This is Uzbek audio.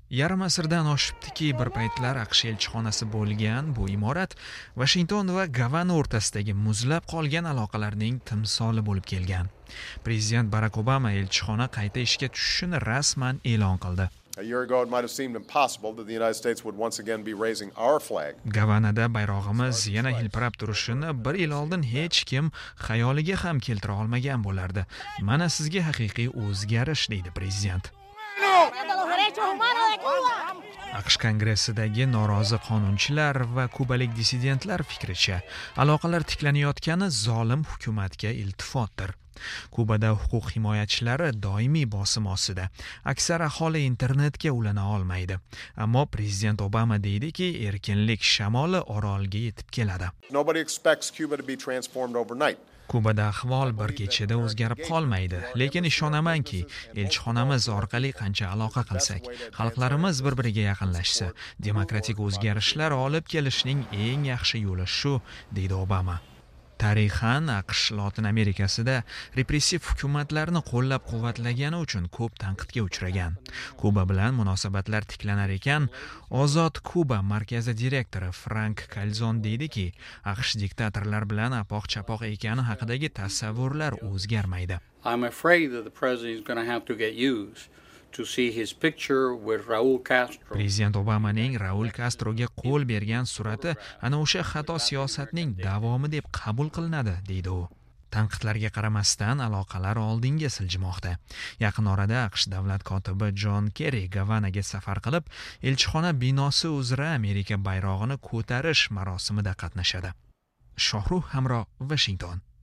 Yarim asrdan oshibdiki, bir paytlar AQSh elchixonasi bo'lgan bu imorat Washington va Gavana o'rtasidagi muzlab qolgan aloqalarning timsoli bo'lib kelgan. Prezident Barack Obama elchixona qayta ishga tushishini rasman e'lon qildi. A year ago, it might have seemed impossible that the United States would once again be raising our flag. Gavanada bayrog'imiz yana hilpirab turishini bir yil oldin hech kim xayoliga ham keltira olmagan bo'lardi. Mana sizga haqiqiy o'zgarish, deydi prezident. AQSh Kongressidagi norozi qonunchilar va kubalik dissidentlar fikricha, aloqalar tiklanayotgani zolim hukumatga iltifotdir. Kubada huquq himoyachilari doimiy bosim ostida. Aksar aholi internetga ulana olmaydi. Ammo prezident Obama deydiki, erkinlik shamoli orolga yetib keladi. Nobody expects Cuba to be transformed overnight. Kubada ahvol bir kechada o'zgarib qolmaydi, lekin ishonamanki, elchixonamiz orqali qancha aloqa qilsak, xalqlarimiz bir-biriga yaqinlashsa, demokratik o'zgarishlar olib kelishning eng yaxshi yo'li shu, deydi Obama. Tarixan AQSh Lotin Amerikasida repressiv hukumatlarni qo'llab-quvvatlagani uchun ko'p tanqidga uchragan. Kuba bilan munosabatlar tiklanar ekan, Ozod Kuba markazi direktori Frank Calzon deydiki, AQSh diktatorlar bilan apoq-chapoq ekani haqidagi tasavvurlar o'zgarmaydi. I'm afraid that the president is going to have to get used to see his picture with Raúl Castro. Prezident Obamaning Raúl Castroga qo'l bergan surati ana o'sha xato siyosatning davomi deb qabul qilinadi, deydi u. Tanqidlarga qaramasdan aloqalar oldinga siljimoqda. Yaqin orada AQSh davlat kotibi John Kerry Gavanaga safar qilib, elchixona binosi uzra Amerika bayrog'ini ko'tarish marosimida qatnashadi. Shohruh Hamro, Washington.